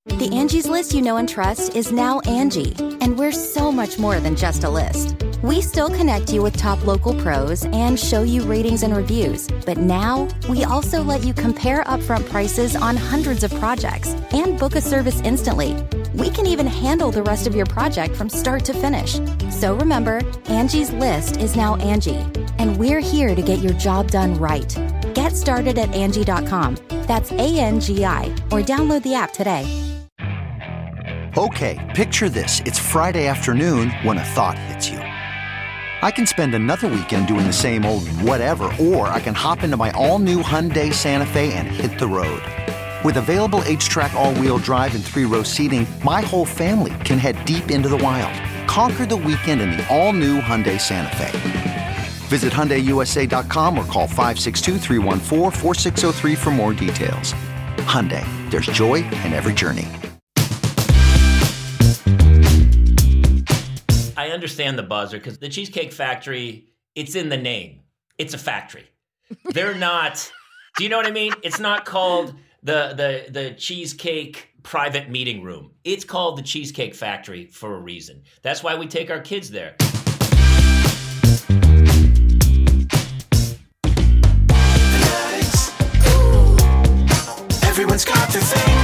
The Angie's List you know and trust is now Angie, and we're so much more than just a list. We still connect you with top local pros and show you ratings and reviews, but now we also let you compare upfront prices on hundreds of projects and book a service instantly. We can even handle the rest of your project from start to finish. So remember, Angie's List is now Angie, and we're here to get your job done right. Get started at Angie.com. That's ANGI, or download the app today. Okay, picture this. It's Friday afternoon when a thought hits you. I can spend another weekend doing the same old whatever, or I can hop into my all-new Hyundai Santa Fe and hit the road. With available H-Track all-wheel drive and 3-row seating, my whole family can head deep into the wild. Conquer the weekend in the all-new Hyundai Santa Fe. Visit HyundaiUSA.com or call 562-314-4603 for more details. Hyundai, there's joy in every journey. I understand the buzzer because the Cheesecake Factory, it's in the name. It's a factory. They're not, do you know what I mean? It's not called the Cheesecake Private Meeting Room. It's called the Cheesecake Factory for a reason. That's why we take our kids there. Everyone's got their thing.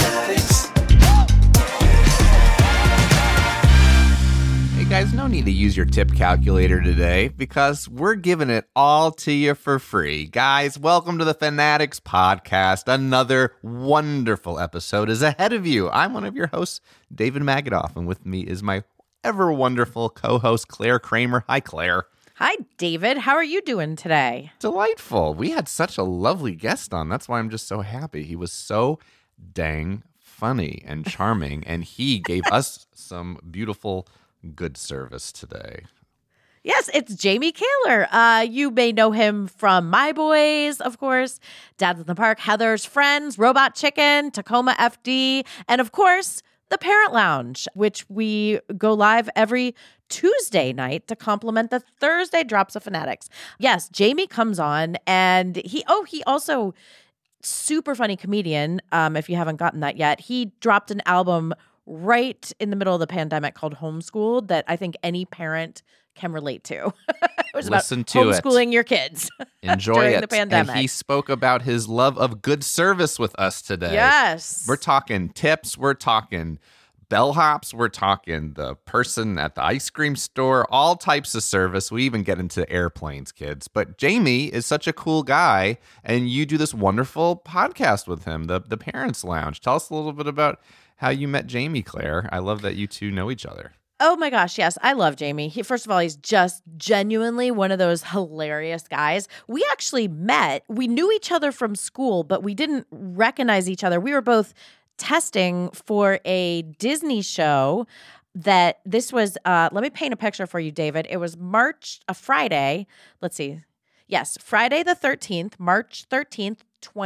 Hey guys, no need to use your tip calculator today because we're giving it all to you for free. Guys, welcome to the Fanatics Podcast. Another wonderful episode is ahead of you. I'm one of your hosts, David Magadoff, and with me is my ever wonderful co-host, Claire Kramer. Hi, Claire. Hi, David. How are you doing today? Delightful. We had such a lovely guest on. That's why I'm just so happy. He was so dang funny and charming, and he gave us some beautiful good service today. Yes, it's Jamie Kaler. You may know him from My Boys, of course, Dads in the Park, Heather's Friends, Robot Chicken, Tacoma FD, and of course, The Parent Lounge, which we go live every Tuesday night to complement the Thursday drops of Fanatics. Yes, Jamie comes on, and he also super funny comedian. If you haven't gotten that yet, he dropped an album right in the middle of the pandemic called Homeschooled that I think any parent can relate to. It was Listen about to homeschooling your kids. Enjoy during it. the pandemic. And he spoke about his love of good service with us today. Yes. We're talking tips. We're talking bellhops. We're talking the person at the ice cream store, all types of service. We even get into airplanes, kids. But Jamie is such a cool guy, and you do this wonderful podcast with him, the Parents Lounge. Tell us a little bit about how you met Jamie, Claire. I love that you two know each other. Oh my gosh, yes. I love Jamie. First of all, he's just genuinely one of those hilarious guys. We actually met. We knew each other from school, but we didn't recognize each other. We were both testing for a Disney show that this was, let me paint a picture for you, David. It was a Friday. Let's see. Yes, Friday the 13th, March 13th,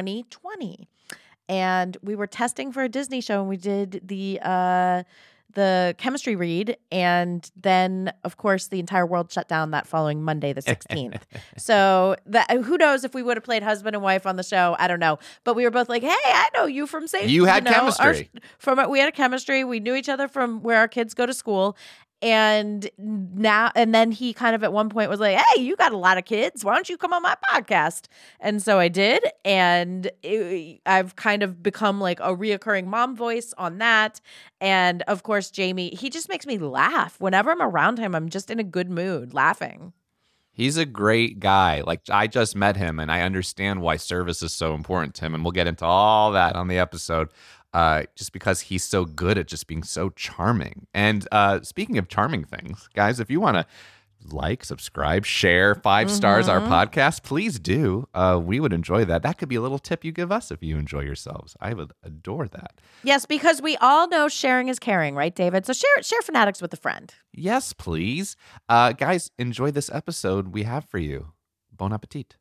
2020. And we were testing for a Disney show, and we did the chemistry read, and then, of course, the entire world shut down that following Monday, the 16th. So who knows if we would have played husband and wife on the show? I don't know. But we were both like, hey, I know you from St. You had chemistry. We had a chemistry. We knew each other from where our kids go to school. And then he kind of at one point was like, hey, you got a lot of kids. Why don't you come on my podcast? And so I did. And I've kind of become like a reoccurring mom voice on that. And of course, Jamie, he just makes me laugh. Whenever I'm around him, I'm just in a good mood laughing. He's a great guy. Like, I just met him, and I understand why service is so important to him. And we'll get into all that on the episode. Just because he's so good at just being so charming. And speaking of charming things, guys, if you want to like, subscribe, share, 5 stars our podcast, please do. We would enjoy that. That could be a little tip you give us if you enjoy yourselves. I would adore that. Yes, because we all know sharing is caring, right, David? So share Fanatics with a friend. Yes, please. Guys, enjoy this episode we have for you. Bon appetit.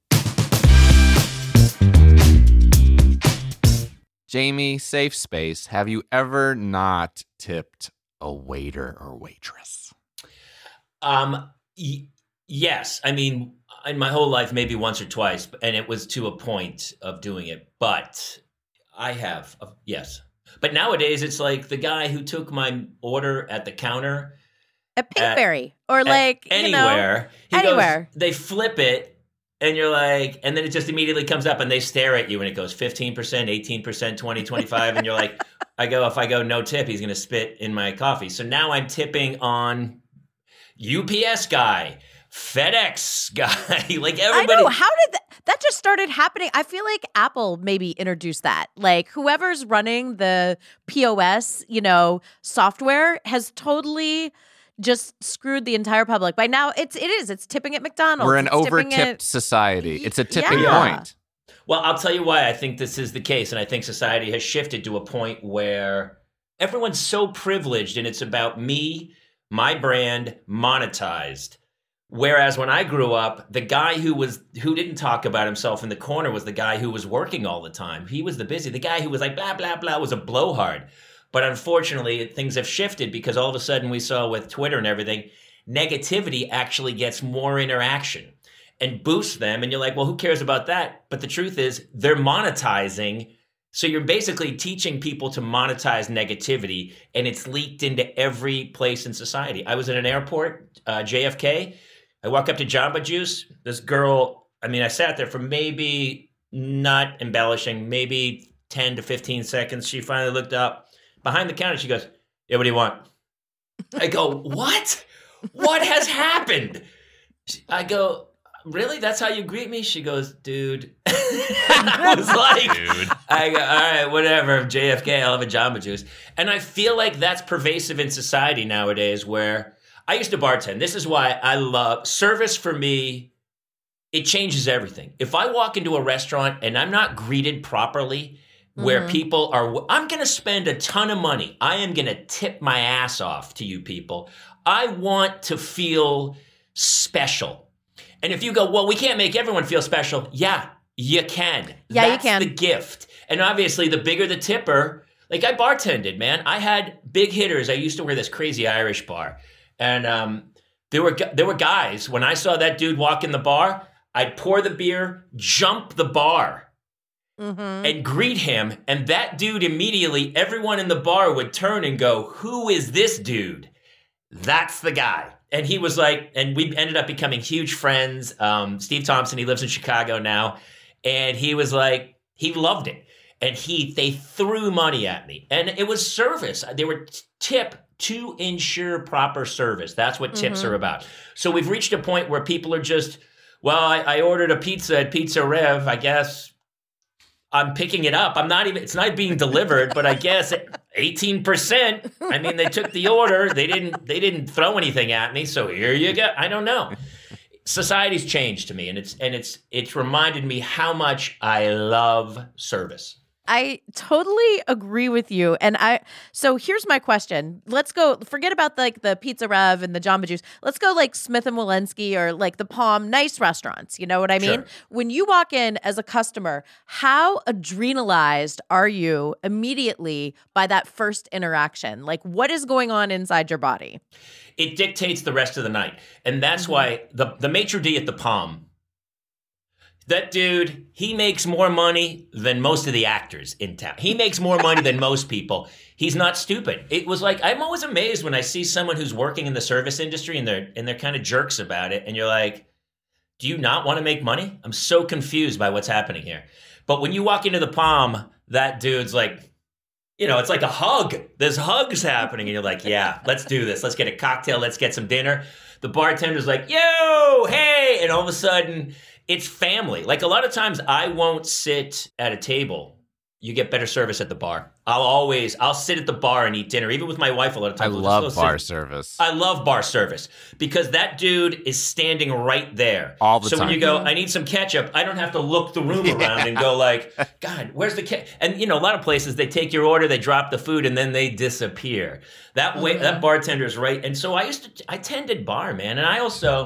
Jamie, safe space. Have you ever not tipped a waiter or waitress? Yes. I mean, in my whole life, maybe once or twice, and it was to a point of doing it. But I have, yes. But nowadays, it's like the guy who took my order at the counter At Pinkberry or anywhere. Anywhere. Goes, they flip it. And you're like, and then it just immediately comes up and they stare at you and it goes 15%, 18%, 20, 25. And you're like, if I go no tip, he's going to spit in my coffee. So now I'm tipping on UPS guy, FedEx guy, like everybody. I know. How did that just started happening? I feel like Apple maybe introduced that. Like whoever's running the POS, software has totally just screwed the entire public. By now, it's tipping at McDonald's. We're an over-tipped society. It's a tipping point. Well, I'll tell you why I think this is the case, and I think society has shifted to a point where everyone's so privileged, and it's about me, my brand, monetized. Whereas when I grew up, the guy who didn't talk about himself in the corner was the guy who was working all the time. He was the busy. The guy who was like blah blah blah was a blowhard. But unfortunately, things have shifted because all of a sudden we saw with Twitter and everything, negativity actually gets more interaction and boosts them. And you're like, well, who cares about that? But the truth is they're monetizing. So you're basically teaching people to monetize negativity, and it's leaked into every place in society. I was at an airport, JFK. I walk up to Jamba Juice. This girl, I sat there for maybe, not embellishing, maybe 10 to 15 seconds. She finally looked up. Behind the counter, she goes, yeah, what do you want? I go, what? What has happened? I go, really? That's how you greet me? She goes, dude. I was like, dude. I go, all right, whatever. JFK, I'll have a Jamba Juice. And I feel like that's pervasive in society nowadays where I used to bartend. This is why I love service for me. It changes everything. If I walk into a restaurant and I'm not greeted properly, where people are, I'm going to spend a ton of money. I am going to tip my ass off to you people. I want to feel special. And if you go, well, we can't make everyone feel special. Yeah, you can. Yeah, That's you can. The gift. And obviously, the bigger the tipper, like I bartended, man. I had big hitters. I used to wear this crazy Irish bar. And there were guys, when I saw that dude walk in the bar, I'd pour the beer, jump the bar. And greet him, and that dude immediately, everyone in the bar would turn and go, who is this dude? That's the guy. And he was like, and we ended up becoming huge friends. Steve Thompson, he lives in Chicago now, and he was like, he loved it. And they threw money at me, and it was service. They were tip to ensure proper service. That's what tips are about. So we've reached a point where people are just, well, I ordered a pizza at Pizza Rev, I guess. I'm picking it up. It's not being delivered, but I guess 18%. They took the order. They didn't throw anything at me. So here you go. I don't know. Society's changed to me, and it's reminded me how much I love service. I totally agree with you. And so here's my question. Let's go, forget about like the Pizza Rev and the Jamba Juice. Let's go like Smith and Walensky or like the Palm, nice restaurants. You know what I mean? Sure. When you walk in as a customer, how adrenalized are you immediately by that first interaction? Like what is going on inside your body? It dictates the rest of the night. And that's why the maitre d' at the Palm, that dude, he makes more money than most of the actors in town. He makes more money than most people. He's not stupid. It was like, I'm always amazed when I see someone who's working in the service industry and they're kind of jerks about it. And you're like, do you not want to make money? I'm so confused by what's happening here. But when you walk into the Palm, that dude's like, it's like a hug. There's hugs happening. And you're like, yeah, let's do this. Let's get a cocktail. Let's get some dinner. The bartender's like, yo, hey. And all of a sudden, it's family. Like a lot of times I won't sit at a table. You get better service at the bar. I'll sit at the bar and eat dinner. Even with my wife a lot of times. I love bar service. I love bar service because that dude is standing right there. All the time. So when you go, I need some ketchup, I don't have to look the room around and go like, God, where's the ketchup? And a lot of places they take your order, they drop the food, and then they disappear. That way, that bartender's right. And so I tended bar, man. And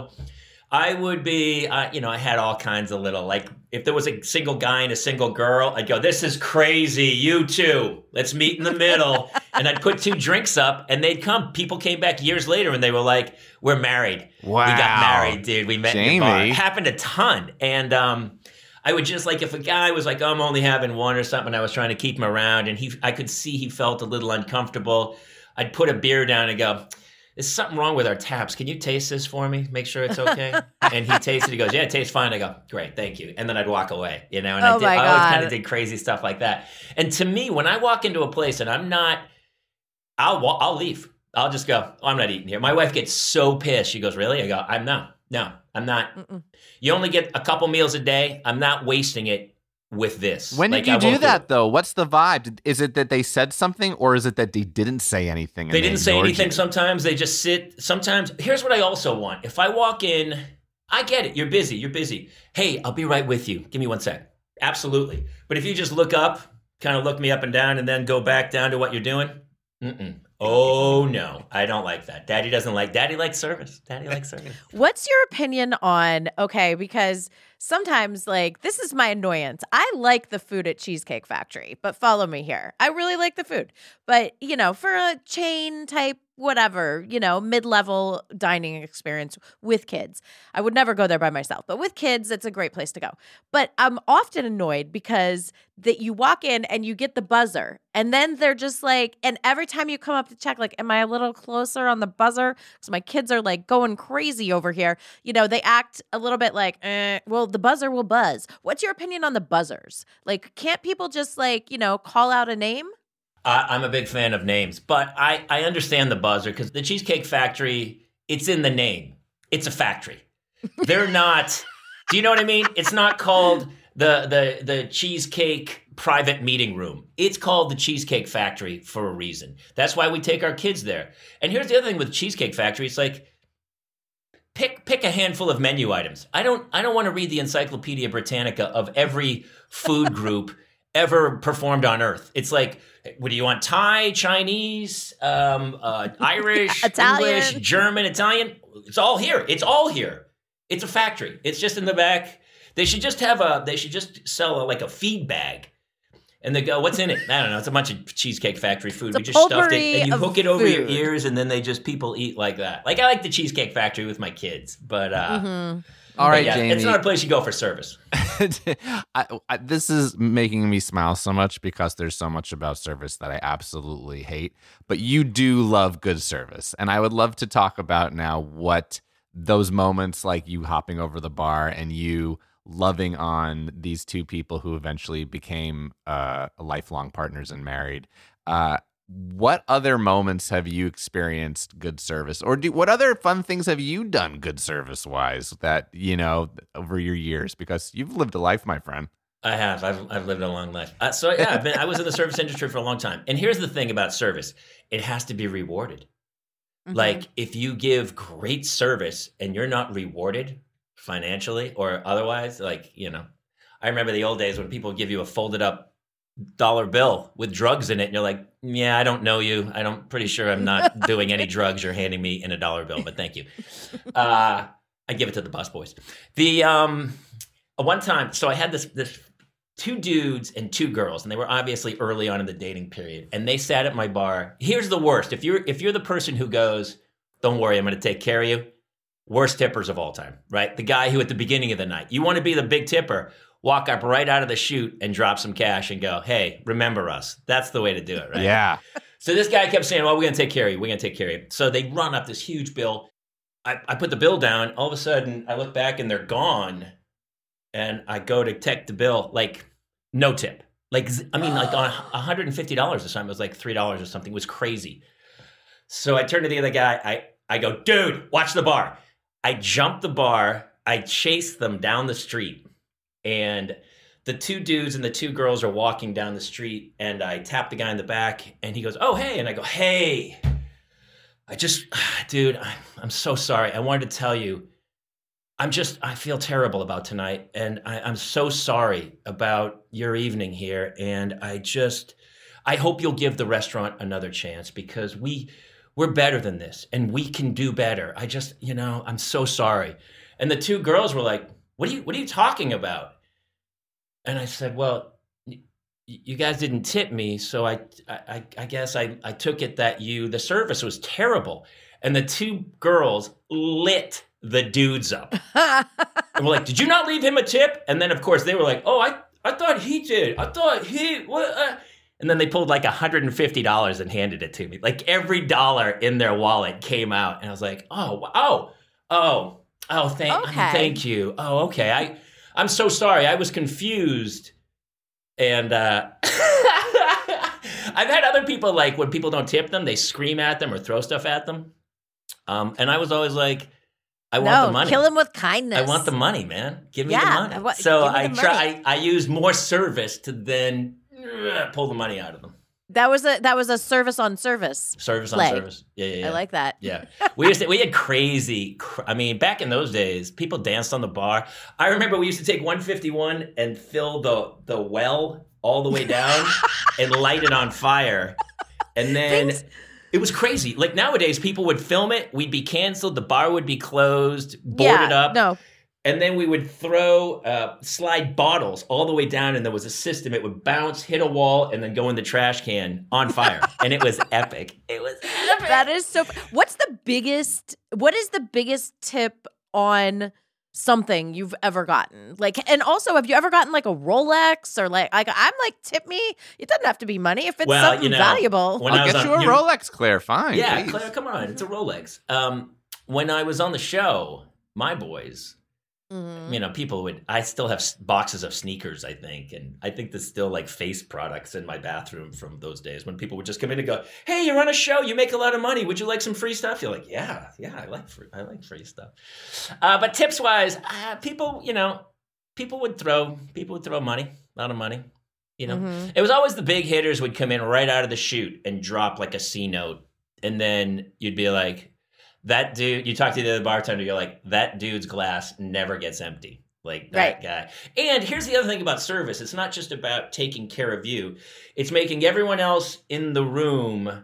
I would be, I had all kinds of little, like, if there was a single guy and a single girl, I'd go, this is crazy, you two, let's meet in the middle. And I'd put 2 drinks up, and they'd come. People came back years later, and they were like, we're married. Wow. We got married, dude. We met Jamie. in the bar. It happened a ton. And I would just like if a guy was like, oh, I'm only having one or something, I was trying to keep him around, and I could see he felt a little uncomfortable. I'd put a beer down and go, "There's something wrong with our taps. Can you taste this for me? Make sure it's okay." And he tasted. He goes, "Yeah, it tastes fine." I go, "Great, thank you." And then I'd walk away. And I always kind of did crazy stuff like that. And to me, when I walk into a place and I'm not, I'll leave. I'll just go, "Oh, I'm not eating here." My wife gets so pissed. She goes, "Really?" I go, I'm not. Mm-mm. You only get a couple meals a day. I'm not wasting it with this. When did you do that, though? What's the vibe? Is it that they said something, or is it that they didn't say anything? They didn't say anything. Sometimes they just sit. Sometimes, here's what I also want. If I walk in, I get it. You're busy. Hey, I'll be right with you. Give me 1 sec. Absolutely. But if you just look up, kind of look me up and down, and then go back down to what you're doing, oh no, I don't like that. Daddy likes service. What's your opinion on, because sometimes, like, this is my annoyance. I like the food at Cheesecake Factory, but follow me here. I really like the food. But, for a chain type, whatever, mid-level dining experience with kids, I would never go there by myself. But with kids, it's a great place to go. But I'm often annoyed because that you walk in and you get the buzzer, and then they're just like, and every time you come up to check, like, am I a little closer on the buzzer? Because my kids are like going crazy over here. They act a little bit like, well, the buzzer will buzz. What's your opinion on the buzzers? Like, can't people just call out a name? I'm a big fan of names, but I understand the buzzer because the Cheesecake Factory, it's in the name. It's a factory. They're not, do you know what I mean? It's not called the Cheesecake Private Meeting Room. It's called the Cheesecake Factory for a reason. That's why we take our kids there. And here's the other thing with Cheesecake Factory. It's like, pick a handful of menu items. I don't want to read the Encyclopedia Britannica of every food group ever performed on Earth. It's like, what do you want? Thai, Chinese, Irish, Italian. English, German, Italian. It's all here. It's a factory. It's just in the back. They should just sell a feed bag. And they go, what's in it? I don't know. It's a bunch of Cheesecake Factory food. We just stuffed it, and you hook it over your ears, and then people eat like that. Like, I like the Cheesecake Factory with my kids, but all right, yeah, Jamie. It's not a place you go for service. This is making me smile so much because there's so much about service that I absolutely hate. But you do love good service, and I would love to talk about now what those moments, like you hopping over the bar and you loving on these two people who eventually became lifelong partners and married. What other moments have you experienced good service, or what other fun things have you done good service wise that, over your years? Because you've lived a life, my friend. I have. I've lived a long life. I was in the service industry for a long time. And here's the thing about service. It has to be rewarded. Mm-hmm. Like, if you give great service and you're not rewarded financially or otherwise, I remember the old days when people give you a folded up dollar bill with drugs in it, and you're like, yeah, I don't know you. I'm pretty sure I'm not doing any drugs you're handing me in a dollar bill, but thank you. I give it to the busboys. The one time, so I had this two dudes and two girls, and they were obviously early on in the dating period, and they sat at my bar. Here's the worst. If you're the person who goes, don't worry, I'm going to take care of you, worst tippers of all time, right? The guy who at the beginning of the night, you want to be the big tipper, walk up right out of the chute and drop some cash and go, hey, remember us. That's the way to do it, right? Yeah. So this guy kept saying, well, we're going to take care of you. We're going to take care of you. So they run up this huge bill. I put the bill down. All of a sudden, I look back and they're gone. And I go to check the bill, like, no tip. Like on $150 or something. It was like $3 or something. It was crazy. So I turned to the other guy. I go, dude, watch the bar. I jumped the bar. I chased them down the street. And the two dudes and the two girls are walking down the street, and I tap the guy in the back, and he goes, oh, hey. And I go, hey, dude, I'm so sorry. I wanted to tell you, I feel terrible about tonight, and I'm so sorry about your evening here, and I hope you'll give the restaurant another chance, because we're better than this, and we can do better. I'm so sorry. And the two girls were like, what are you talking about? And I said, well, you guys didn't tip me, so I guess I took it that the service was terrible. And the two girls lit the dudes up. And we're like, did you not leave him a tip? And then, of course, they were like, oh, I thought he did. I thought he... What? And then they pulled like $150 and handed it to me. Like every dollar in their wallet came out. And I was like, thank you. Oh, okay. I'm so sorry. I was confused. And I've had other people, like, when people don't tip them, they scream at them or throw stuff at them. And I was always like, I want the money. Kill him with kindness. I want the money, man. Give me the money. I use more service to then pull the money out of them. That was a service on service. Service play. on service. Yeah. I like that. Yeah. We had crazy, I mean, back in those days, people danced on the bar. I remember we used to take 151 and fill the well all the way down and light it on fire. And then it was crazy. Like nowadays, people would film it. We'd be canceled. The bar would be closed, boarded up. No. And then we would throw slide bottles all the way down, and there was a system. It would bounce, hit a wall, and then go in the trash can on fire. And it was epic. It was epic. That is so. What is the biggest tip on something you've ever gotten? Like, and also, have you ever gotten like a Rolex or like I'm like, tip me? It doesn't have to be money if it's something valuable. I'll get you a Rolex, Claire. Fine. Yeah, please. Claire, come on. It's a Rolex. When I was on the show, My Boys. Mm-hmm. I still have boxes of sneakers, I think. And I think there's still like face products in my bathroom from those days when people would just come in and go, hey, you're on a show. You make a lot of money. Would you like some free stuff? You're like, yeah, I like free stuff. But tips wise, people would throw money, a lot of money. It was always the big hitters would come in right out of the chute and drop like a C note. And then you'd be like, that dude, you talk to the other bartender, you're like, that dude's glass never gets empty. Like that guy. And here's the other thing about service. It's not just about taking care of you. It's making everyone else in the room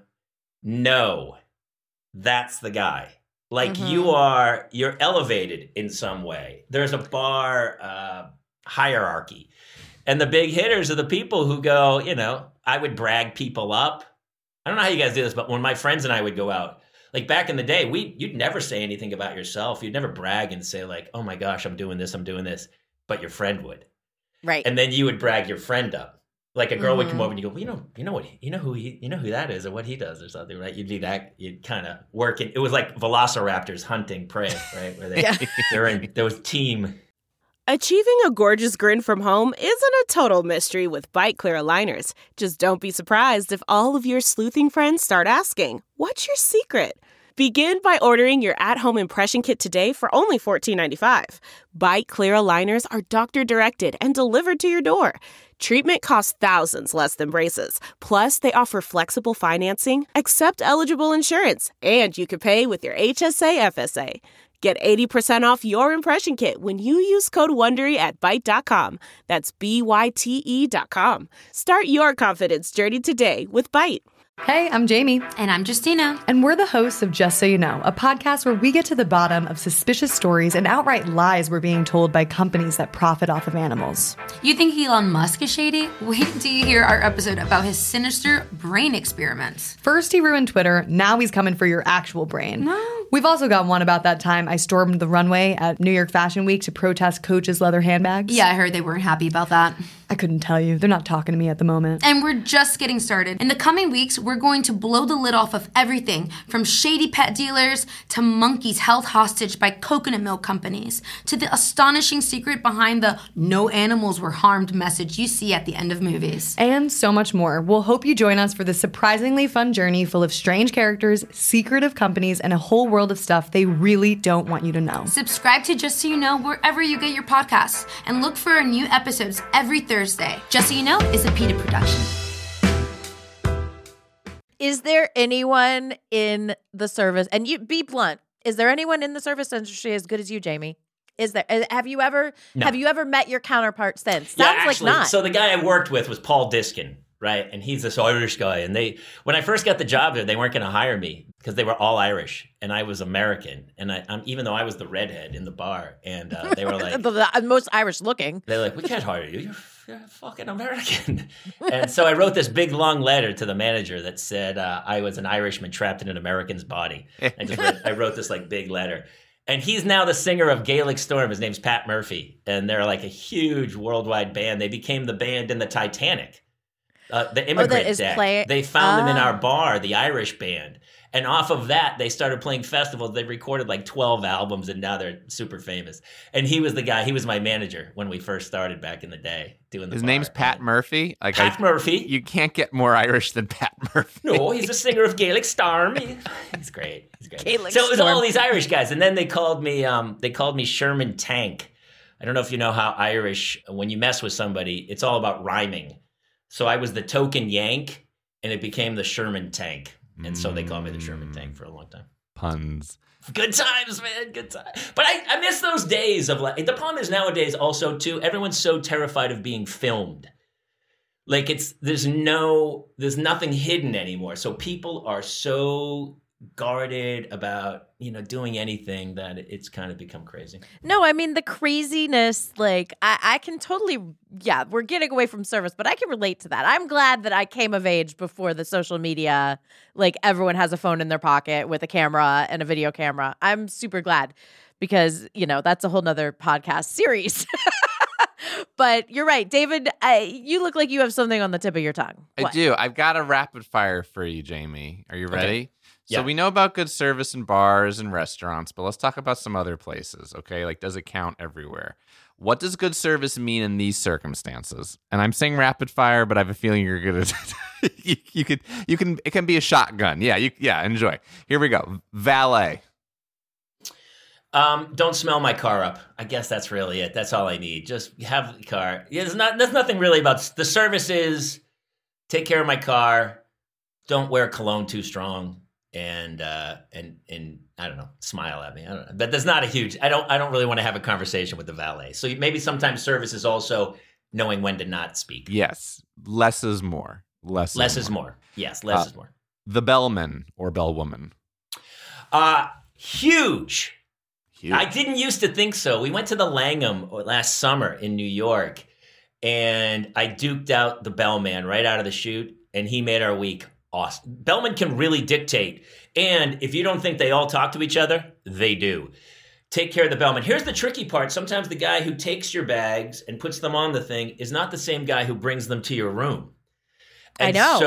know that's the guy. Like you're elevated in some way. There's a bar hierarchy. And the big hitters are the people who go, I would brag people up. I don't know how you guys do this, but when my friends and I would go out, like back in the day, you'd never say anything about yourself. You'd never brag and say like, oh my gosh, I'm doing this. But your friend would. Right. And then you would brag your friend up. Like a girl would come over and you go, well, you know who that is or what he does or something, right? You'd do that. You'd kind of work it. It was like velociraptors hunting prey, right? Where there was team. Achieving a gorgeous grin from home isn't a total mystery with Bite Clear aligners. Just don't be surprised if all of your sleuthing friends start asking, what's your secret? Begin by ordering your at-home impression kit today for only $14.95. Bite Clear aligners are doctor-directed and delivered to your door. Treatment costs thousands less than braces. Plus, they offer flexible financing, accept eligible insurance, and you can pay with your HSA FSA. Get 80% off your impression kit when you use code WONDERY at Byte.com. That's BYTE.com. Start your confidence journey today with Byte. Hey, I'm Jamie. And I'm Justina. And we're the hosts of Just So You Know, a podcast where we get to the bottom of suspicious stories and outright lies we're being told by companies that profit off of animals. You think Elon Musk is shady? Wait till you hear our episode about his sinister brain experiments. First he ruined Twitter, now he's coming for your actual brain. No. We've also got one about that time I stormed the runway at New York Fashion Week to protest Coach's leather handbags. Yeah, I heard they weren't happy about that. I couldn't tell you. They're not talking to me at the moment. And we're just getting started. In the coming weeks, we're going to blow the lid off of everything from shady pet dealers to monkeys held hostage by coconut milk companies to the astonishing secret behind the no animals were harmed message you see at the end of movies. And so much more. We'll hope you join us for this surprisingly fun journey full of strange characters, secretive companies, and a whole world of stuff they really don't want you to know. Subscribe to Just So You Know wherever you get your podcasts and look for our new episodes every Thursday. Just So You Know is a PETA production. Is there anyone in the service, and you be blunt, is there anyone in the service industry as good as you, Jamie? Is there? Have you ever met your counterpart since? Sounds like not. So the guy I worked with was Paul Diskin, right? And he's this Irish guy. And when I first got the job there, they weren't going to hire me because they were all Irish and I was American. And even though I was the redhead in the bar, and they were like, the most Irish looking. They're like, we can't hire you. You're fucking American. And so I wrote this big long letter to the manager that said I was an Irishman trapped in an American's body. I wrote this like big letter. And he's now the singer of Gaelic Storm. His name's Pat Murphy. And they're like a huge worldwide band. They became the band in the Titanic, the Immigrant Deck. They found them in our bar, the Irish band. And off of that, they started playing festivals. They recorded like 12 albums, and now they're super famous. And he was the guy. He was my manager when we first started back in the day doing the His bar. name's Pat Murphy? Like Pat Murphy. You can't get more Irish than Pat Murphy. No, he's a singer of Gaelic Storm. He's great. He's great. Gaelic so it was Storm. all these Irish guys, and then they called me Sherman Tank. I don't know if you know how Irish, when you mess with somebody, it's all about rhyming. So I was the token Yank, and it became the Sherman Tank. And so they called me the Sherman Tank for a long time. Puns. Good times, man. Good times. But I miss those days of like, the problem is nowadays also too, everyone's so terrified of being filmed. Like there's nothing hidden anymore. So people are so guarded about, doing anything that it's kind of become crazy. No, I mean, the craziness, like, I can totally, we're getting away from service, but I can relate to that. I'm glad that I came of age before the social media, like, everyone has a phone in their pocket with a camera and a video camera. I'm super glad because, that's a whole nother podcast series. But you're right, David, you look like you have something on the tip of your tongue. I do. I've got a rapid fire for you, Jamie. Are you ready? Okay. So Yeah. we know about good service in bars and restaurants, but let's talk about some other places, okay? Like, does it count everywhere? What does good service mean in these circumstances? And I'm saying rapid fire, but I have a feeling you're gonna you can it can be a shotgun. Yeah, enjoy. Here we go. Valet. Don't smell my car up. I guess that's really it. That's all I need. Just have the car. Yeah, there's nothing really about the service is take care of my car. Don't wear cologne too strong. And I don't know, smile at me. I don't know. But there's not a huge, I don't really want to have a conversation with the valet. So maybe sometimes service is also knowing when to not speak. Yes. Less is more. Less is more. Yes, less is more. The bellman or bellwoman. Huge. Huge. I didn't used to think so. We went to the Langham last summer in New York, and I duked out the bellman right out of the chute, and he made our week awesome. Bellman can really dictate. And if you don't think they all talk to each other, they do. Take care of the bellman. Here's the tricky part. Sometimes the guy who takes your bags and puts them on the thing is not the same guy who brings them to your room. And I know.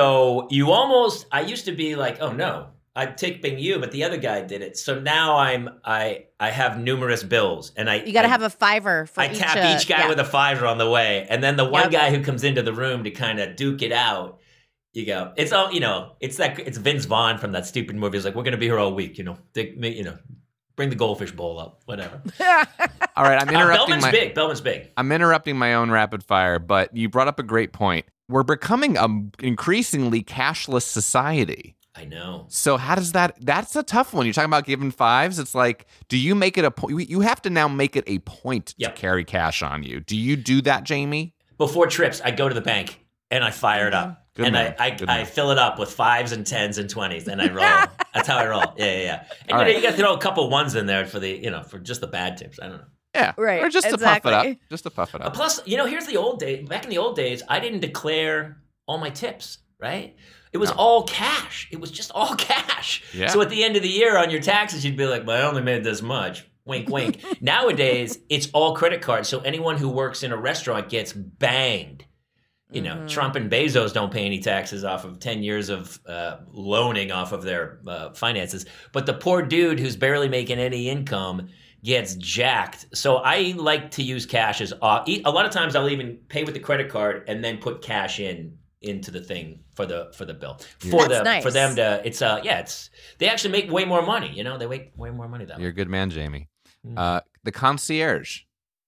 So I used to be like, oh no, I'm tipping you, but the other guy did it. So now I have numerous bills, and you got to have a $5 for I tap each guy with a $5 on the way. And then the one guy who comes into the room to kind of duke it out, you go, it's all, it's Vince Vaughn from that stupid movie. He's like, we're going to be here all week, bring the goldfish bowl up, whatever. All right, I'm interrupting Bellman's big. I'm interrupting my own rapid fire, but you brought up a great point. We're becoming an increasingly cashless society. I know. So how does that's a tough one. You're talking about giving fives. It's like, do you make it a point? You have to now make it a point to carry cash on you. Do you do that, Jamie? Before trips, I go to the bank and I fire it up. Good and man. I fill it up with 5s and 10s and 20s, and I roll. That's how I roll. Yeah. And you got to throw a couple ones in there for the, for just the bad tips. I don't know. Yeah, right. Or just to puff it up. Just to puff it up. Plus, here's the old days. Back in the old days, I didn't declare all my tips, right? It was all cash. It was just all cash. Yeah. So at the end of the year on your taxes, you'd be like, well, I only made this much. Wink, wink. Nowadays, it's all credit cards. So anyone who works in a restaurant gets banged. Trump and Bezos don't pay any taxes off of 10 years of loaning off of their finances. But the poor dude who's barely making any income gets jacked. So I like to use cash a lot of times I'll even pay with the credit card and then put cash into the thing for the bill. Nice. For them to they actually make way more money, they make way more money that way. You're a good man, Jamie. The concierge.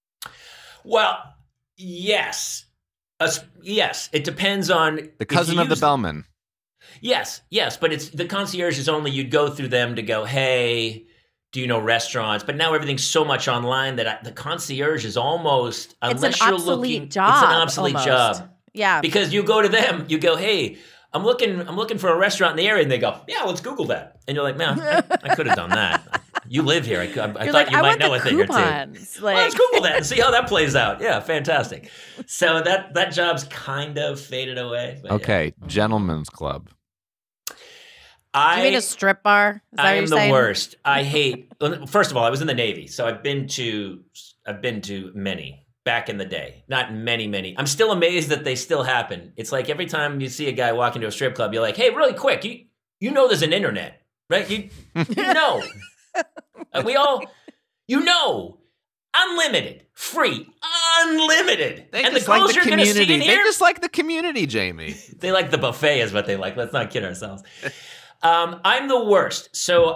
Well, yes. Yes, it depends on the cousin of the bellman. Yes, but it's the concierge is only you'd go through them to go, hey, do you know restaurants? But now everything's so much online that the concierge is almost it's an obsolete job. Yeah, because you go to them, you go, hey, I'm looking for a restaurant in the area, and they go, yeah, let's Google that, and you're like, man, I could have done that. You live here. I thought you might know a thing or two. Well, let's Google that and see how that plays out. Yeah, fantastic. So that job's kind of faded away. Okay, gentlemen's club. Do you mean a strip bar? Is that I what am you're the saying? worst. I hate. First of all, I was in the Navy, so I've been to many back in the day. Not many. I'm still amazed that they still happen. It's like every time you see a guy walk into a strip club, you're like, hey, really quick, you know there's an internet, right? You know. We all, unlimited, free, unlimited. They and the just like girls the you're going to see community. in They here, just like the community, Jamie. they like the buffet is what they like. Let's not kid ourselves. I'm the worst. So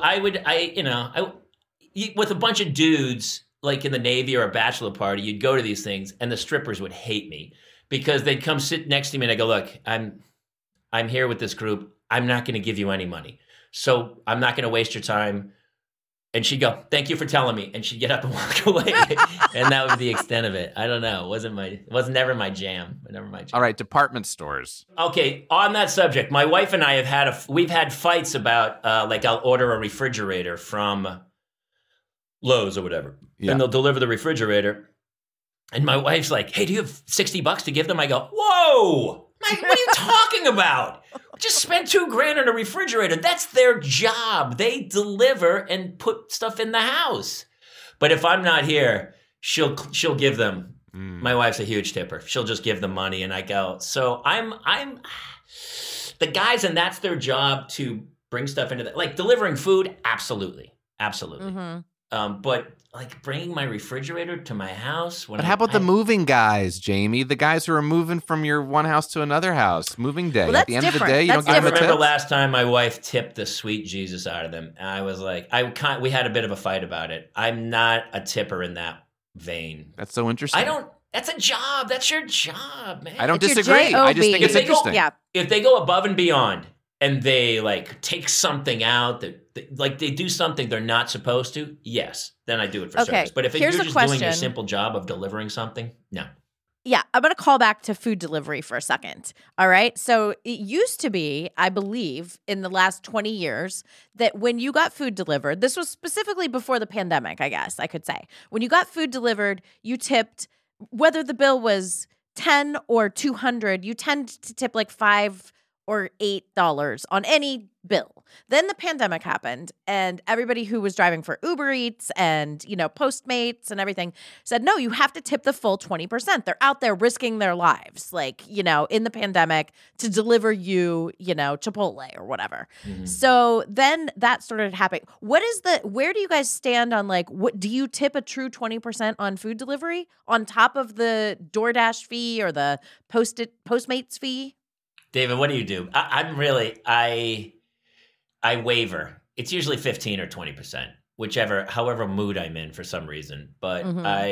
with a bunch of dudes, like in the Navy or a bachelor party, you'd go to these things and the strippers would hate me because they'd come sit next to me and I go, look, I'm here with this group. I'm not going to give you any money. So I'm not going to waste your time. And she'd go, thank you for telling me. And she'd get up and walk away. And that was the extent of it. I don't know. It was never my jam. All right, department stores. Okay, on that subject, my wife and I we've had fights about like I'll order a refrigerator from Lowe's or whatever. Yeah. And they'll deliver the refrigerator. And my wife's like, hey, do you have $60 to give them? I go, whoa, what are you talking about? Just spend $2,000 on a refrigerator. That's their job. They deliver and put stuff in the house. But if I'm not here, she'll give them. My wife's a huge tipper. She'll just give them money, and I go. So I'm the guys, and that's their job to bring stuff into that. Like delivering food, absolutely. Mm-hmm. But like bringing my refrigerator to my house. But how about the moving guys, Jamie? The guys who are moving from your one house to another house, moving day. Well, At the end of the day, you don't give I them a remember tip? last time my wife tipped the sweet Jesus out of them. And I was like, we had a bit of a fight about it. I'm not a tipper in that vein. That's so interesting. That's a job. That's your job, man. I don't It's your disagree. I just think JOB. it's interesting. Yeah. If they go above and beyond and they like take something out like they do something they're not supposed to, yes, then I do it for Okay, service. But if here's you're a just doing your question. simple job of delivering something, no. Yeah, I'm going to call back to food delivery for a second. All right. So it used to be, I believe, in the last 20 years, that when you got food delivered, this was specifically before the pandemic, I guess I could say. When you got food delivered, you tipped, whether the bill was 10 or 200, you tend to tip like $5 or $8 on any bill. Then the pandemic happened and everybody who was driving for Uber Eats and, Postmates and everything said, no, you have to tip the full 20%. They're out there risking their lives, like, in the pandemic to deliver you, Chipotle or whatever. Mm-hmm. So then that started happening. Where do you guys stand on what do you tip a true 20% on food delivery on top of the DoorDash fee or the Postmates fee? David, what do you do? I waver. It's usually 15 or 20%, however mood I'm in for some reason. But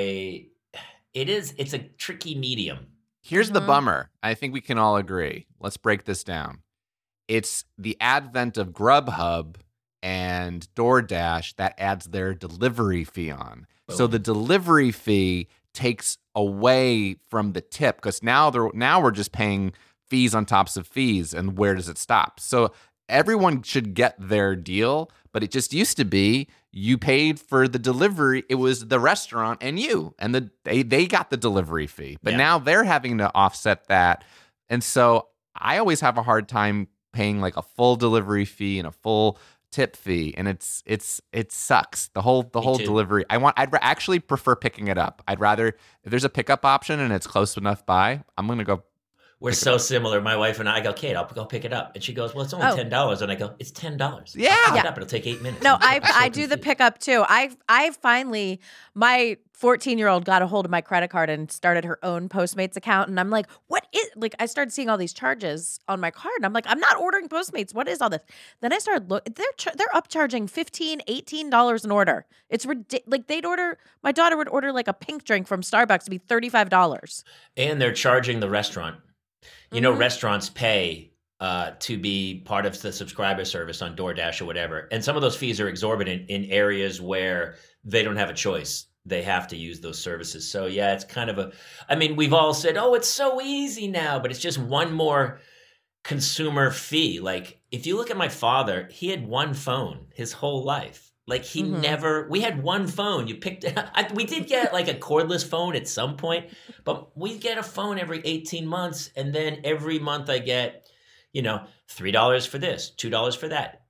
it's a tricky medium. Here's the bummer. I think we can all agree. Let's break this down. It's the advent of Grubhub and DoorDash that adds their delivery fee on. Boom. So the delivery fee takes away from the tip because now we're just paying fees on tops of fees, and where does it stop? So everyone should get their deal, but it just used to be you paid for the delivery. It was the restaurant and you, and they got the delivery fee. But now they're having to offset that. And so I always have a hard time paying like a full delivery fee and a full tip fee, and it sucks. The whole delivery. I'd actually prefer picking it up. I'd rather, if there's a pickup option and it's close enough by, I'm gonna go. We're so similar. My wife and I go, Kate, I'll go pick it up. And she goes, well, it's only $10. And I go, it's $10. Yeah. I'll pick it up. It'll take 8 minutes. No, I'm I so do the confused. pickup too. I finally, my 14-year-old got a hold of my credit card and started her own Postmates account. And I'm like, I started seeing all these charges on my card. And I'm like, I'm not ordering Postmates. What is all this? Then I started looking, they're upcharging $15, $18 an order. It's ridiculous. Like my daughter would order like a pink drink from Starbucks to be $35. And they're charging the restaurant. Restaurants pay to be part of the subscriber service on DoorDash or whatever. And some of those fees are exorbitant in areas where they don't have a choice. They have to use those services. So, yeah, it's kind of we've all said, oh, it's so easy now, but it's just one more consumer fee. Like, if you look at my father, he had one phone his whole life. Like we had one phone. You picked it up. We did get like a cordless phone at some point, but we get a phone every 18 months. And then every month I get, $3 for this, $2 for that.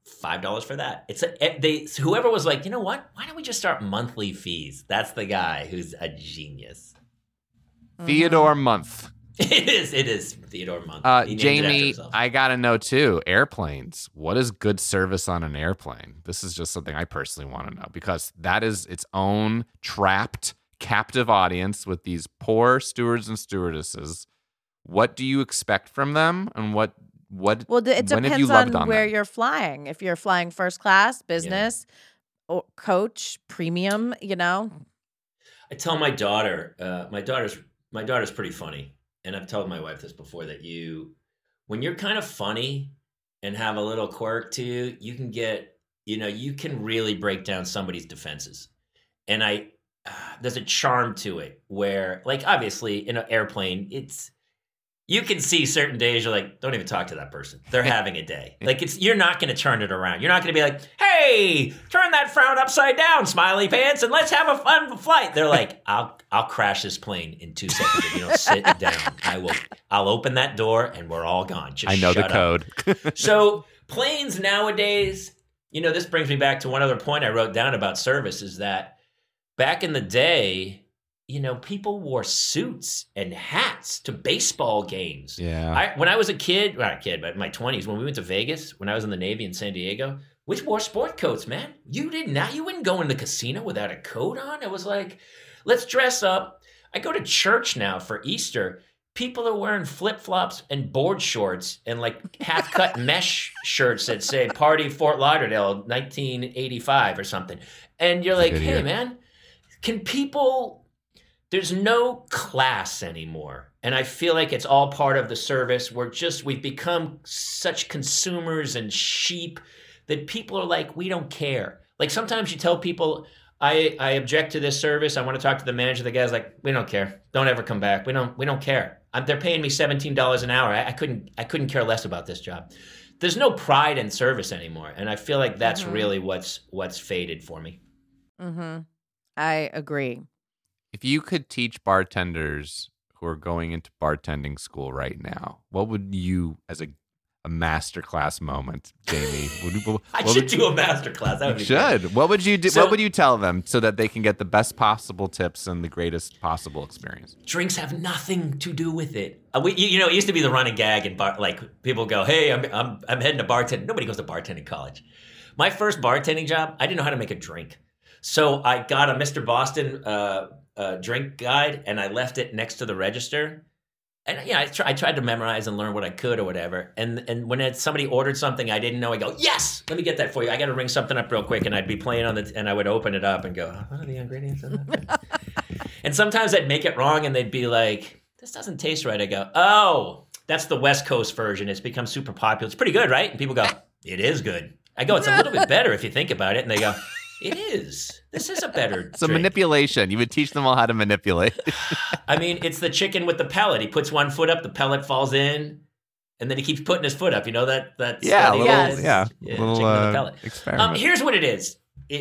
$5 for that. Whoever was like, you know what? Why don't we just start monthly fees? That's the guy who's a genius. Theodore Month. It is Theodore Month. Jamie, I gotta know too. Airplanes. What is good service on an airplane? This is just something I personally want to know because that is its own trapped, captive audience with these poor stewards and stewardesses. What do you expect from them, and what? Well, it when have depends you loved on where them? you're flying. If you're flying first class, business, or coach, premium, I tell my daughter, my daughter's pretty funny. And I've told my wife this before, that when you're kind of funny and have a little quirk to you, you can get, you can really break down somebody's defenses. And there's a charm to it where, like, obviously in an airplane, you can see certain days you're like, don't even talk to that person. They're having a day. Like, you're not going to turn it around. You're not going to be like, hey, turn that frown upside down, smiley pants, and let's have a fun flight. They're like, I'll crash this plane in 2 seconds if you don't sit down. I'll open that door and we're all gone. Just I know the shut code. up. So planes nowadays, this brings me back to one other point I wrote down about service, is that back in the day, people wore suits and hats to baseball games. Yeah. When I was a kid, not a kid, but in my 20s, when we went to Vegas, when I was in the Navy in San Diego, we wore sport coats, man. You wouldn't go in the casino without a coat on. It was like, let's dress up. I go to church now for Easter. People are wearing flip-flops and board shorts and like half-cut mesh shirts that say Party Fort Lauderdale 1985 or something. And you're like, hey, man, can people... There's no class anymore. And I feel like it's all part of the service. We've become such consumers and sheep that people are like, we don't care. Like sometimes you tell people, I object to this service. I want to talk to the manager. The guy's like, we don't care. Don't ever come back. We don't care. They're paying me $17 an hour. I couldn't care less about this job. There's no pride in service anymore. And I feel like that's really what's faded for me. Mm-hmm. I agree. If you could teach bartenders who are going into bartending school right now, what would you, as a masterclass moment, Jamie? I should do a masterclass. That would be should. Great. What would you do? What would you tell them so that they can get the best possible tips and the greatest possible experience? Drinks have nothing to do with it. It used to be the running gag in bar. Like people go, "Hey, I'm heading to bartending." Nobody goes to bartending college. My first bartending job, I didn't know how to make a drink, so I got a Mr. Boston drink guide and I left it next to the register. And I tried to memorize and learn what I could or whatever. And when somebody ordered something I didn't know, I go, yes, let me get that for you. I got to ring something up real quick. And I'd be playing and I would open it up and go, what are the ingredients in that? And sometimes I'd make it wrong and they'd be like, this doesn't taste right. I go, oh, that's the West Coast version. It's become super popular. It's pretty good, right? And people go, it is good. I go, it's a little bit better if you think about it. And they go, it is. This is a better So drink. manipulation. You would teach them all how to manipulate. I mean, it's the chicken with the pellet. He puts one foot up, the pellet falls in, and then he keeps putting his foot up. You know that yeah, study? little chicken with the pellet. Experiment. Here's what it is.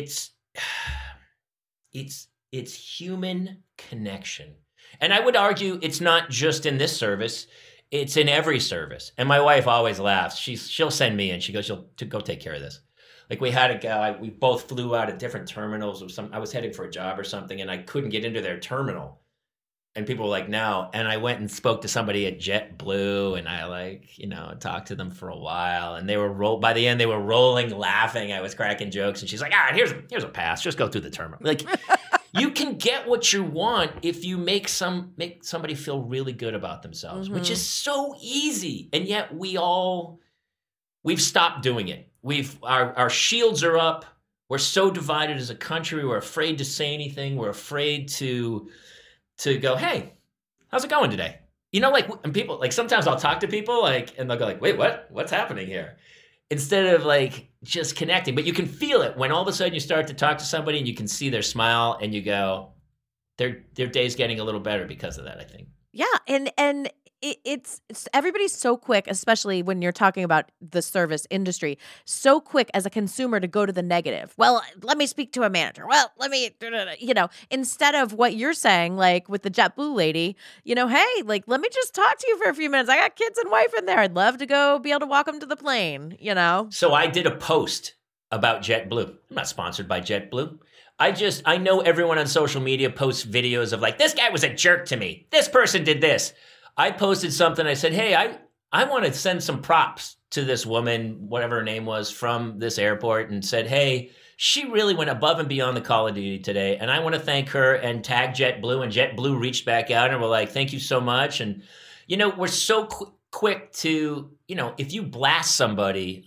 It's human connection. And I would argue it's not just in this service. It's in every service. And my wife always laughs. She'll send me in. She goes, she'll go take care of this. Like we had a guy, we both flew out at different terminals. I was heading for a job or something, and I couldn't get into their terminal. And people were like, no. And I went and spoke to somebody at JetBlue, and I talked to them for a while. And they were by the end, they were rolling, laughing. I was cracking jokes, and she's like, here's a pass. Just go through the terminal. Like, you can get what you want if you make somebody feel really good about themselves, which is so easy. And yet we've stopped doing it. Our shields are up. We're so divided as a country. We're afraid to say anything. We're afraid to go, hey, how's it going today? And people, like, sometimes I'll talk to people, like, and they'll go like, wait, what? What's happening here? Instead of like just connecting. But you can feel it when all of a sudden you start to talk to somebody and you can see their smile and you go, their day's getting a little better because of that, I think. Yeah, and it's everybody's so quick, especially when you're talking about the service industry, so quick as a consumer to go to the negative. Well, let me speak to a manager. Well, let me, instead of what you're saying, like with the JetBlue lady, hey, like, let me just talk to you for a few minutes. I got kids and wife in there. I'd love to go be able to walk them to the plane, So I did a post about JetBlue. I'm not sponsored by JetBlue. I know everyone on social media posts videos of like, this guy was a jerk to me. This person did this. I posted something. I said, hey, I want to send some props to this woman, whatever her name was, from this airport, and said, hey, she really went above and beyond the call of duty today. And I want to thank her, and tag JetBlue. And JetBlue reached back out and were like, thank you so much. And, we're so quick to, if you blast somebody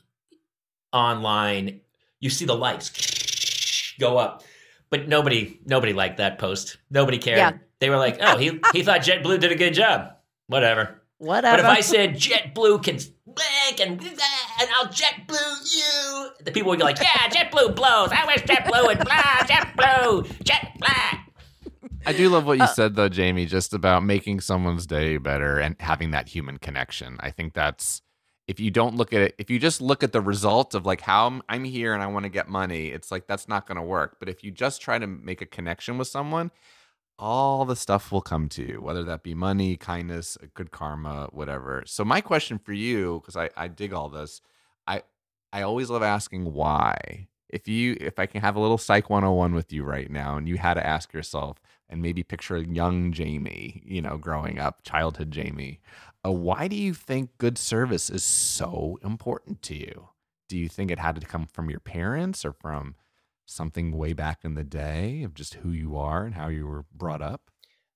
online, you see the likes go up. But nobody liked that post. Nobody cared. Yeah. They were like, oh, he thought JetBlue did a good job. Whatever. But if I said JetBlue can blank and I'll JetBlue you, the people would be like, yeah, JetBlue blows. I wish JetBlue would blah, JetBlue, jet blah. I do love what you said, though, Jamie, just about making someone's day better and having that human connection. I think that's, if you don't look at it, if you just look at the result of like how I'm here and I want to get money, it's like that's not going to work. But if you just try to make a connection with someone, all the stuff will come to you, whether that be money, kindness, good karma, whatever. So my question for you, because I dig all this, I always love asking why. If I can have a little Psych 101 with you right now, and you had to ask yourself, and maybe picture a young Jamie, growing up, childhood Jamie, why do you think good service is so important to you? Do you think it had to come from your parents or from something way back in the day of just who you are and how you were brought up?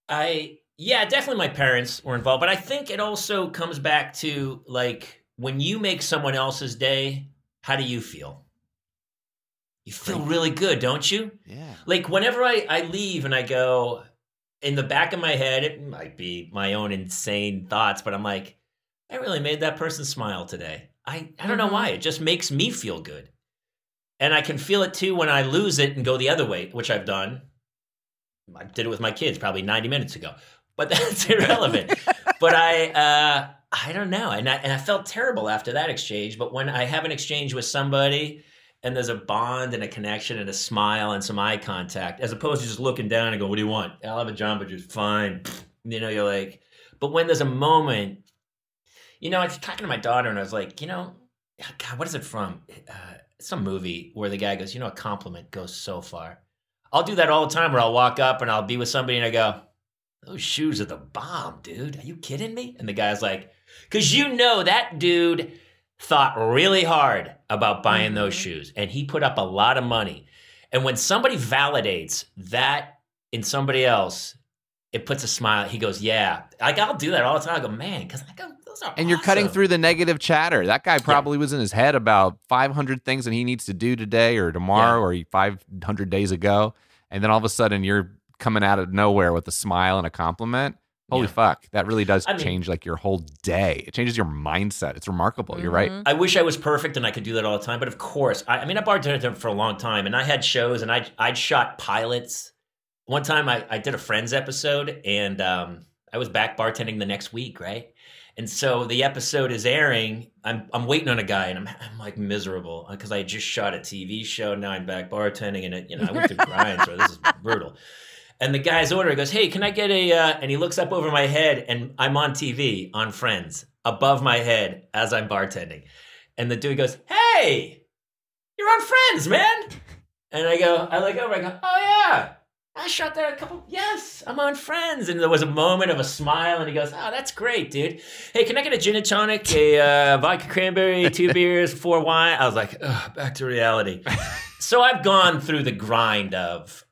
Yeah, definitely my parents were involved, but I think it also comes back to like when you make someone else's day, how do you feel? You feel really good, don't you? Yeah. Like whenever I leave and I go, in the back of my head, it might be my own insane thoughts, but I'm like, I really made that person smile today. I don't know why. It just makes me feel good. And I can feel it too when I lose it and go the other way, which I've done. I did it with my kids probably 90 minutes ago, but that's irrelevant. But I don't know. And I felt terrible after that exchange. But when I have an exchange with somebody and there's a bond and a connection and a smile and some eye contact, as opposed to just looking down and go, what do you want? I'll have a Jamba Juice. Fine. You're like, but when there's a moment, I was talking to my daughter and I was like, God, what is it from? Some movie where the guy goes, a compliment goes so far. I'll do that all the time where I'll walk up and I'll be with somebody and I go, those shoes are the bomb, dude. Are you kidding me? And the guy's like, because that dude thought really hard about buying those shoes and he put up a lot of money. And when somebody validates that in somebody else, it puts a smile. He goes, yeah. Like I'll do that all the time. I go, man, because I go, those are and you're cutting through the negative chatter. That guy probably was in his head about 500 things that he needs to do today or tomorrow or 500 days ago. And then all of a sudden you're coming out of nowhere with a smile and a compliment. Holy fuck. That really does change like your whole day. It changes your mindset. It's remarkable. You're right. I wish I was perfect and I could do that all the time. But of course, I bartended for a long time and I had shows and I'd shot pilots. One time I did a Friends episode and I was back bartending the next week, right? And so the episode is airing. I'm waiting on a guy and I'm like miserable because I had just shot a TV show. Now I'm back bartending and I went through grind, so this is brutal. And the guy's ordering, goes, hey, can I get and he looks up over my head and I'm on TV on Friends above my head as I'm bartending. And the dude goes, hey, you're on Friends, man. And I look over, I go, oh yeah. I shot there yes, I'm on Friends. And there was a moment of a smile and he goes, oh, that's great, dude. Hey, can I get a gin and tonic, a vodka cranberry, 2 beers, 4 wine? I was like, ugh, back to reality. So I've gone through the grind of,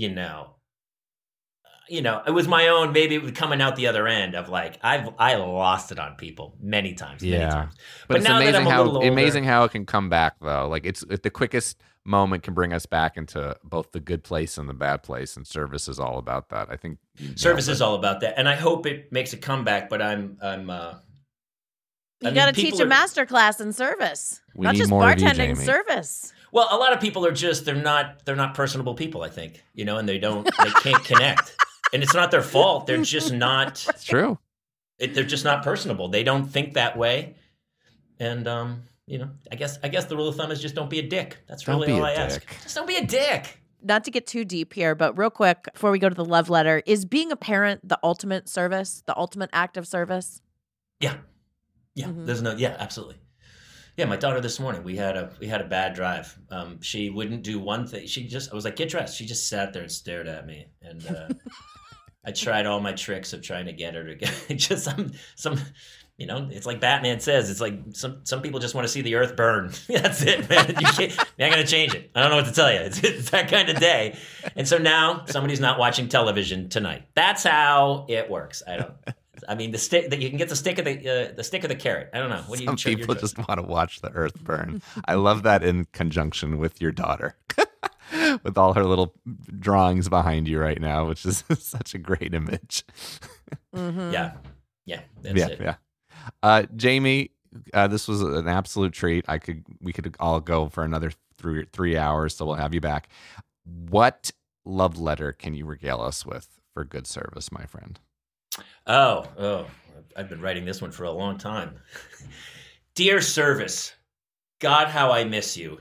it was my own, maybe it was coming out the other end of like, I lost it on people many times. But it's now amazing that I'm a little older, amazing how it can come back though. Like it's the quickest moment can bring us back into both the good place and the bad place. And service is all about that. I think service is all about that. And I hope it makes a comeback, but you got to teach a master class in service, not just bartending, service. Well, a lot of people are just, they're not personable people, I think, and they can't connect. And it's not their fault. They're just not. It's true. They're just not personable. They don't think that way. And, I guess the rule of thumb is just don't be a dick. That's really all I ask. Just don't be a dick. Not to get too deep here, but real quick, before we go to the love letter, is being a parent the ultimate service, the ultimate act of service? Yeah. Yeah. Absolutely. Yeah, my daughter this morning, we had a bad drive. She wouldn't do one thing. I was like, get dressed. She just sat there and stared at me. And I tried all my tricks of trying to get her to get just some it's like Batman says, it's like some people just want to see the earth burn. That's it, man. You're not going to change it. I don't know what to tell you. It's that kind of day. And so now somebody's not watching television tonight. That's how it works. The stick that you can get the stick of the carrot. I don't know. What do you? Some people just want to watch the earth burn. I love that in conjunction with your daughter, with all her little drawings behind you right now, which is such a great image. Mm-hmm. Yeah. That's it. Yeah. Jamie, this was an absolute treat. We could all go for another 3 hours, so we'll have you back. What love letter can you regale us with for good service, my friend? Oh, I've been writing this one for a long time. Dear Service, God, how I miss you.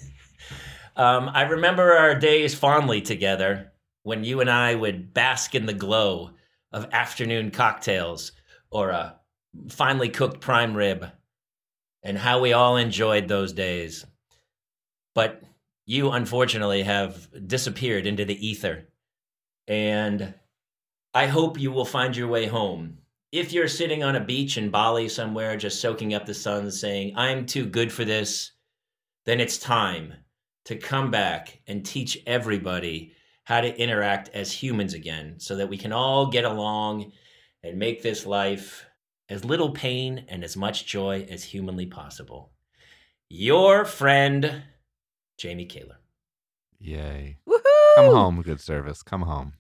I remember our days fondly together when you and I would bask in the glow of afternoon cocktails or a finely cooked prime rib, and how we all enjoyed those days. But you, unfortunately, have disappeared into the ether, and I hope you will find your way home. If you're sitting on a beach in Bali somewhere, just soaking up the sun, saying, I'm too good for this, then it's time to come back and teach everybody how to interact as humans again, so that we can all get along and make this life as little pain and as much joy as humanly possible. Your friend, Jamie Kaler. Yay. Woohoo! Come home, good service. Come home.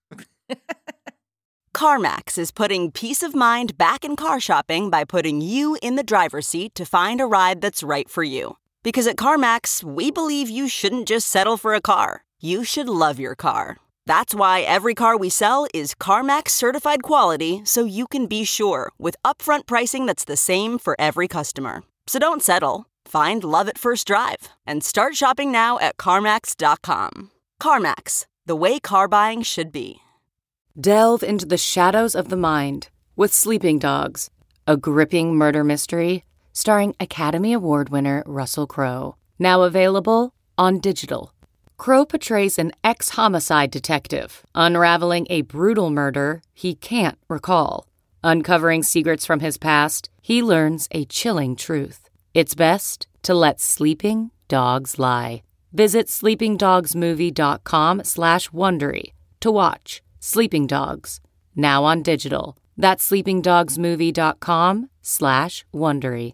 CarMax is putting peace of mind back in car shopping by putting you in the driver's seat to find a ride that's right for you. Because at CarMax, we believe you shouldn't just settle for a car. You should love your car. That's why every car we sell is CarMax certified quality, so you can be sure with upfront pricing that's the same for every customer. So don't settle. Find love at first drive and start shopping now at CarMax.com. CarMax, the way car buying should be. Delve into the shadows of the mind with Sleeping Dogs, a gripping murder mystery starring Academy Award winner Russell Crowe. Now available on digital. Crowe portrays an ex-homicide detective unraveling a brutal murder he can't recall. Uncovering secrets from his past, he learns a chilling truth. It's best to let sleeping dogs lie. Visit sleepingdogsmovie.com/Wondery to watch Sleeping Dogs, now on digital. That's sleepingdogsmovie.com/Wondery.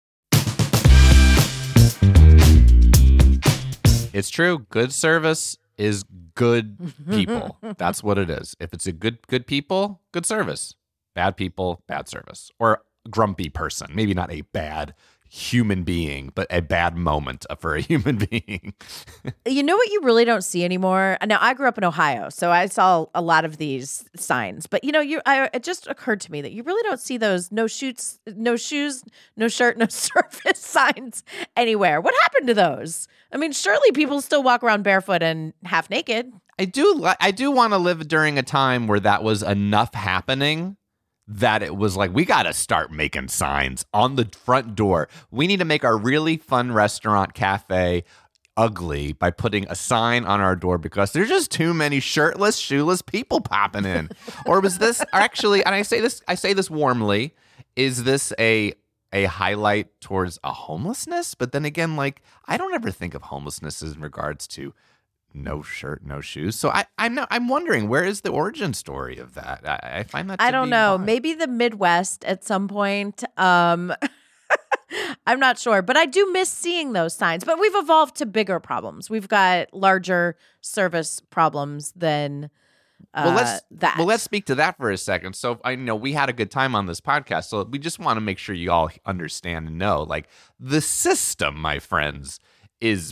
It's true. Good service is good people. That's what it is. If it's a good people, good service. Bad people, bad service. Or grumpy person. Maybe not a bad human being, but a bad moment for a human being. You know what you really don't see anymore? Now, I grew up in Ohio, so I saw a lot of these signs. But, it just occurred to me that you really don't see those no shoes, no shirt, no service signs anywhere. What happened to those? I mean, surely people still walk around barefoot and half naked. I do want to live during a time where that was enough happening that it was like, we got to start making signs on the front door. We need to make our really fun restaurant cafe ugly by putting a sign on our door because there's just too many shirtless, shoeless people popping in. Or was this actually, and I say this warmly, is this a highlight towards a homelessness? But then again, like, I don't ever think of homelessness in regards to no shirt, no shoes. So I'm wondering, where is the origin story of that? I find that I don't know. odd. Maybe the Midwest at some point. I'm not sure, but I do miss seeing those signs. But we've evolved to bigger problems. We've got larger service problems than that. Well, let's speak to that for a second. So I know we had a good time on this podcast, so we just want to make sure you all understand and know, like, the system, my friends, is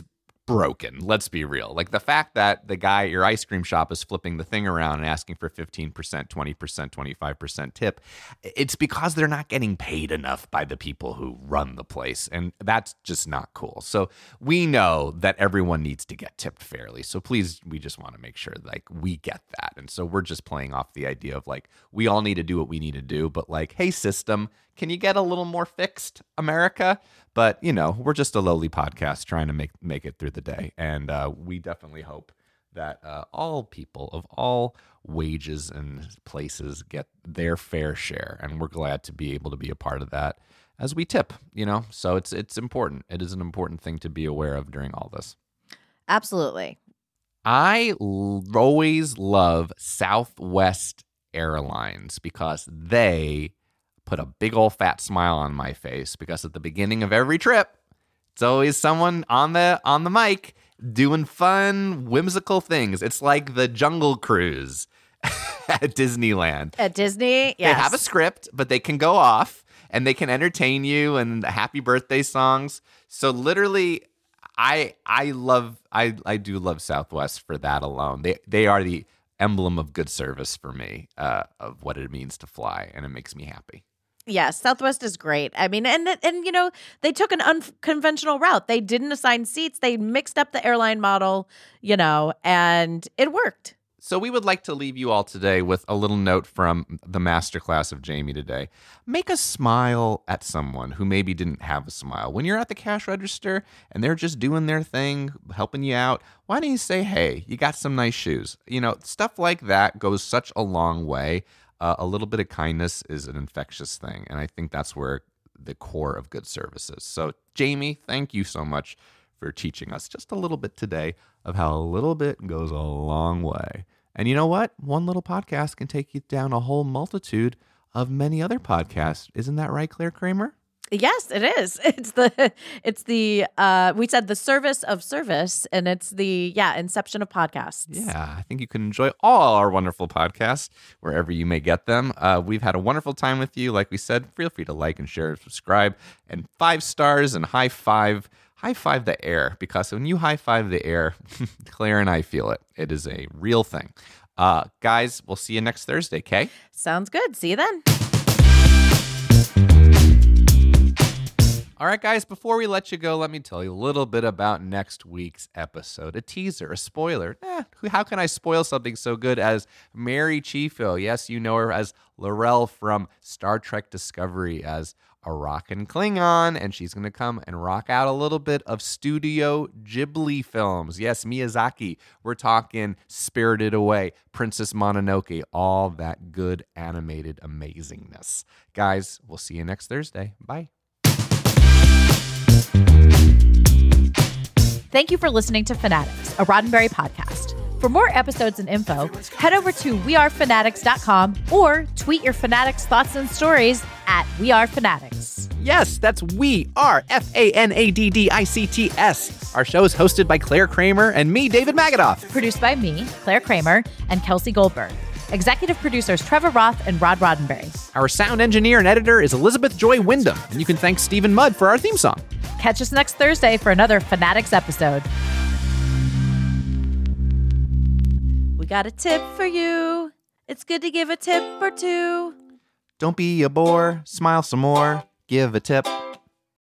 broken. Let's be real. Like the fact that the guy at your ice cream shop is flipping the thing around and asking for 15%, 20%, 25% tip, it's because they're not getting paid enough by the people who run the place. And that's just not cool. So we know that everyone needs to get tipped fairly. So please, we just want to make sure like we get that. And so we're just playing off the idea of like, we all need to do what we need to do. But like, hey, system, can you get a little more fixed, America? But, you know, we're just a lowly podcast trying to make it through the day. And we definitely hope that all people of all wages and places get their fair share. And we're glad to be able to be a part of that as we tip, you know. So it's important. It is an important thing to be aware of during all this. Absolutely. I always love Southwest Airlines because they put a big old fat smile on my face, because at the beginning of every trip, it's always someone on the mic doing fun, whimsical things. It's like the Jungle Cruise at Disneyland. At Disney, yes. They have a script, but they can go off and they can entertain you and happy birthday songs. So literally, I do love Southwest for that alone. They are the emblem of good service for me, of what it means to fly, and it makes me happy. Yes, Southwest is great. I mean, and you know, they took an unconventional route. They didn't assign seats. They mixed up the airline model, you know, and it worked. So we would like to leave you all today with a little note from the masterclass of Jamie today. Make a smile at someone who maybe didn't have a smile. When you're at the cash register and they're just doing their thing, helping you out, why don't you say, hey, you got some nice shoes? You know, stuff like that goes such a long way. A little bit of kindness is an infectious thing, and I think that's where the core of good service is. So, Jamie, thank you so much for teaching us just a little bit today of how a little bit goes a long way. And you know what? One little podcast can take you down a whole multitude of many other podcasts. Isn't that right, Claire Kramer? Yes, it is. It's the we said the service of service, and it's the inception of podcasts. Yeah, I think you can enjoy all our wonderful podcasts wherever you may get them. We've had a wonderful time with you. Like we said, feel free to like and share and subscribe, and 5 stars and high five the air, because when you high five the air, Claire and I feel it. It is a real thing. Guys, we'll see you next Thursday, okay? Sounds good. See you then. All right, guys, before we let you go, let me tell you a little bit about next week's episode. A teaser, a spoiler. How can I spoil something so good as Mary Chieffo? Yes, you know her as L'Rell from Star Trek Discovery as a rockin' Klingon, and she's going to come and rock out a little bit of Studio Ghibli films. Yes, Miyazaki. We're talking Spirited Away, Princess Mononoke, all that good animated amazingness. Guys, we'll see you next Thursday. Bye. Thank you for listening to Fanatics, a Roddenberry podcast. For more episodes and info, head over to wearefanatics.com or tweet your Fanatics thoughts and stories at wearefanatics. Yes, that's We Are, FANADDICTS. Our show is hosted by Claire Kramer and me, David Magadoff. Produced by me, Claire Kramer, and Kelsey Goldberg. Executive producers Trevor Roth and Rod Roddenberry. Our sound engineer and editor is Elizabeth Joy Wyndham, and you can thank Stephen Mudd for our theme song. Catch us next Thursday for another Fanatics episode. We got a tip for you. It's good to give a tip or two. Don't be a bore. Smile some more. Give a tip.